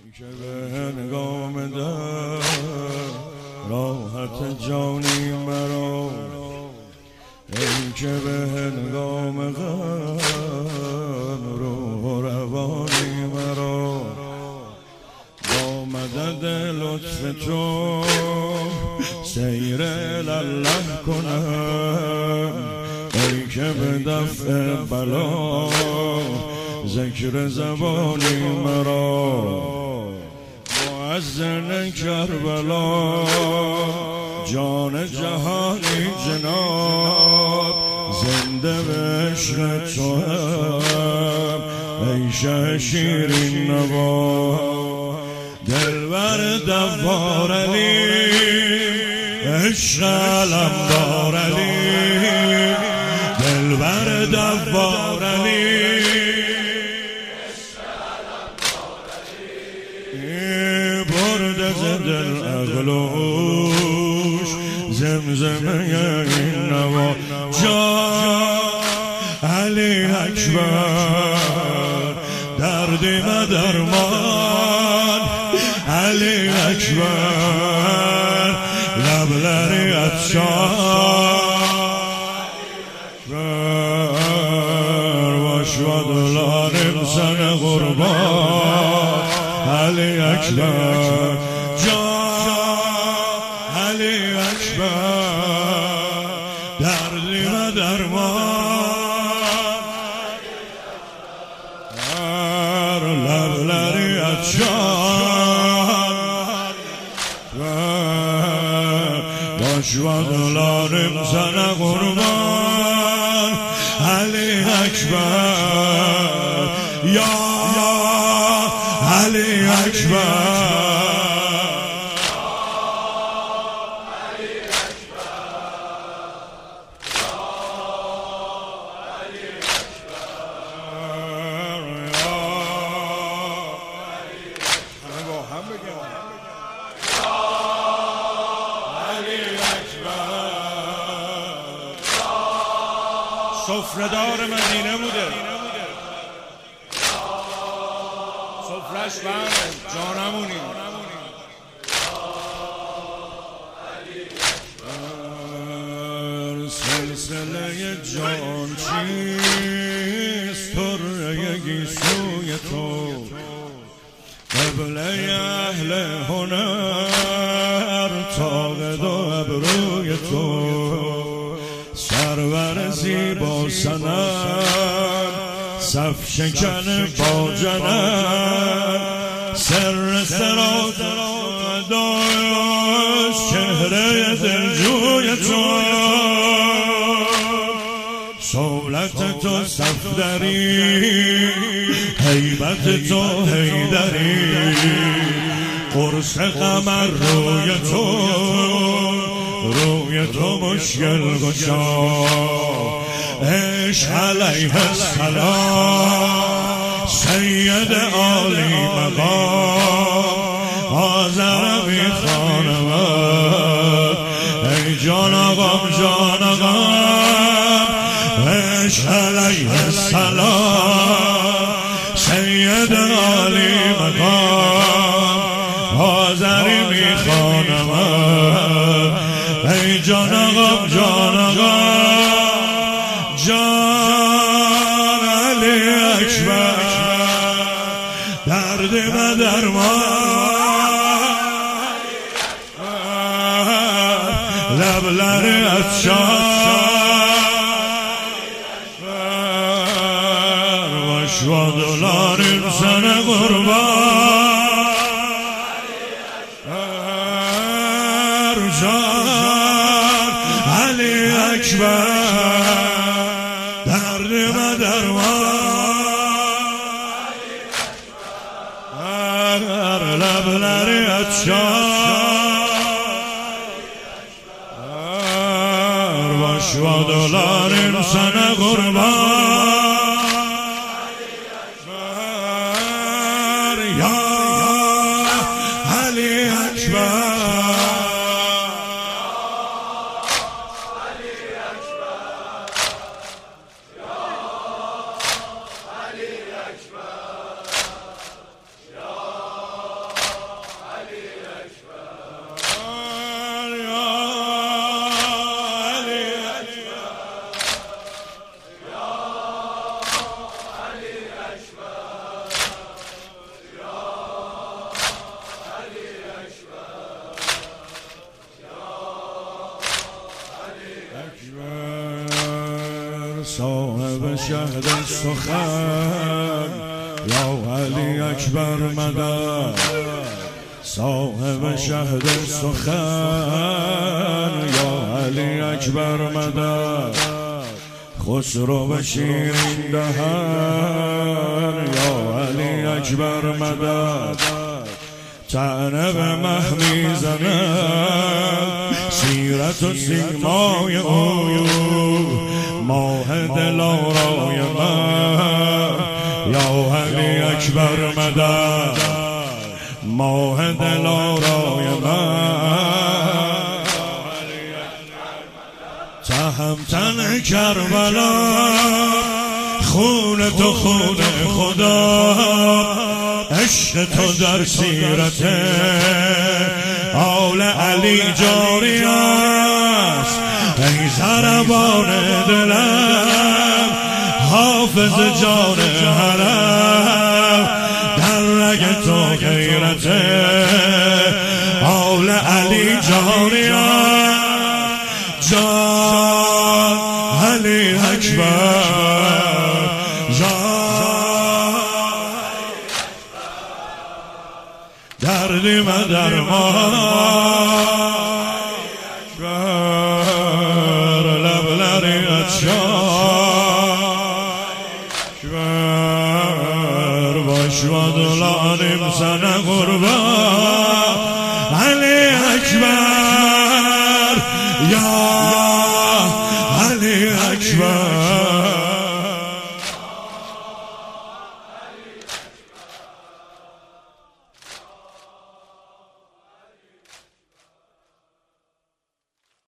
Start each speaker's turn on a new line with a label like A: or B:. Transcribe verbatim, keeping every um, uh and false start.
A: که به هنگام در راحت جانی مرا، ای که به هنگام غم روح و روانی مرا، با مدد لطف تو سیر الله کنم، ای که به دفع بلا ذکر زبانی مرا، مؤذن کربلا جان جهانی جناب، زنده به عشق تو هم ای شه شیرین نوا، دلبر دوار علی عشق علمدار علی، دلبر دوار علی برده ز دل عقلوش زمزمه این نوا، جان علی اکبر دردی و درمان، علی اکبر لبلری عطشان، باش و دلارم سن قربان، علی اکبر جان علی اکبر دردی و درمان، هر لبلری عطشان، باش و دلارم سن قربان، علی اکبر یا علی اکبر، سفره‌دار مدینه بوده، سفره‌اش بله جانمونی، سلسله جان چیست طره گیسوی تو، قبله اهل هنر طاقت و ابروی تو، سرور زیبا سنم صف شکن با جنم، سر سرات داشت چهره دلجوی تو، سولت تو صفدری هیبت تو حیدری، قرص قمر روی تو روی تو مشکل گشا، عشق علیه السلام سید عالی مقام، آذر میخوانم ای جان آقام جان آقام، عشق علیه السلام سید عالی مقام، آذری میخوانم ای جان آقام جان آقام، جان علی اکبر درد و درمان، لبلر عطشان، باش و دلارم سن قربان، جان علی اکبر درد و درمان، هر لبلری عطشان، باش و دلارم سن قربان، یا علی اکبر صاحب شهد سخن یا علی اکبر مدد صاحب شهد سخن یا علی اکبر مدد خسرو و شیرین دهن یا علی اکبر مدد طعنه به مه میزند سیرت و سیمای او ماه دلارای من یا علی اکبر مدد ماه دلارای من تهمتن کربلا خون تو خون خدا عشق تو در سیرت آل علی جاری است ای ضربان دلم حافظ جان حرم در رگ تو غیرت آل علی جاری است جان علی اکبر دردی من در ما اکبر لبلری اکبر باش و دلانیم سنه قربان علی اکبر یا